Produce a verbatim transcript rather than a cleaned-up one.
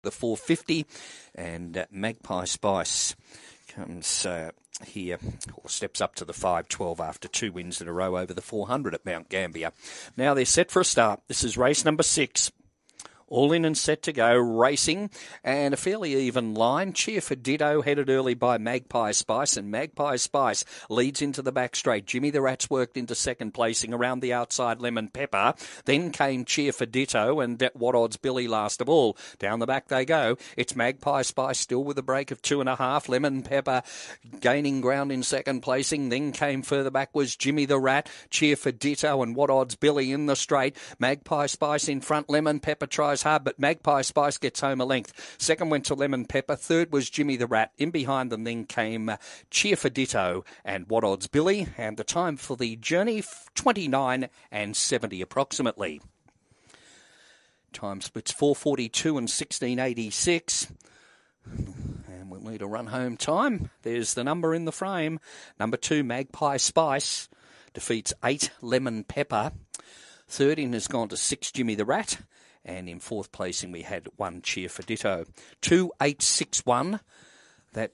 the four fifty, and uh, Magpie Spice comes uh, here, or steps up to the five twelve after two wins in a row over the four hundred at Mount Gambier. Now they're set for a start. This is race number six. All in and set to go, racing, and a fairly even line. Cheer for Ditto, headed early by Magpie Spice, and Magpie Spice leads into the back straight. Jimmy the Rat's worked into second placing around the outside, Lemon Pepper. Then came Cheer for Ditto, and What Odds Billy last of all. Down the back they go. It's Magpie Spice still with a break of two and a half. Lemon Pepper gaining ground in second placing. Then came further back was Jimmy the Rat, Cheer for Ditto, and What Odds Billy in the straight. Magpie Spice in front. Lemon Pepper tries hard, but Magpie Spice gets home a length. Second went to Lemon Pepper. Third was Jimmy the Rat. In behind them then came uh, Cheer for Ditto and What Odds Billy. And the time for the journey, twenty-nine and seventy approximately. Time splits four forty-two and sixteen eighty-six. And we'll need a run home time. There's the number in the frame. Number two, Magpie Spice, defeats eight, Lemon Pepper. Third in has gone to six, Jimmy the Rat. And in fourth placing, we had one, Cheer for Ditto. two eight six one